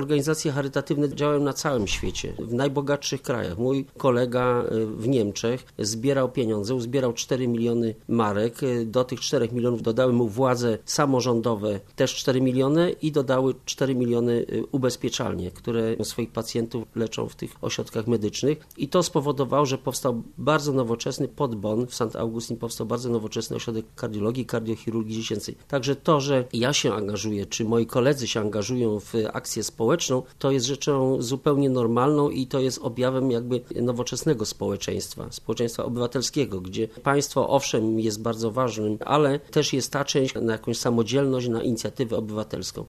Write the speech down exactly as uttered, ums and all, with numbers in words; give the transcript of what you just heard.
organizacje charytatywne działają na całym świecie, w najbogatszych krajach. Mój kolega w Niemczech zbierał pieniądze, uzbierał cztery miliony marek. Do tych czterech milionów dodały mu władze samorządowe też cztery miliony i dodały cztery miliony ubezpieczalnie, które swoich pacjentów leczą w tych ośrodkach medycznych. I to spowodowało, że powstał bardzo nowoczesny pod Bonn, w Sankt Augustin powstał bardzo nowoczesny ośrodek kardiologii, kardiochirurgii dziecięcej. Także to, że ja się angażuję, czy moi koledzy się angażują w akcję społeczną, to jest rzeczą zupełnie normalną i to jest objawem jakby nowoczesnego społeczeństwa, społeczeństwa obywatelskiego, gdzie państwo owszem jest bardzo ważnym, ale też jest ta część na jakąś samodzielność, na inicjatywę obywatelską.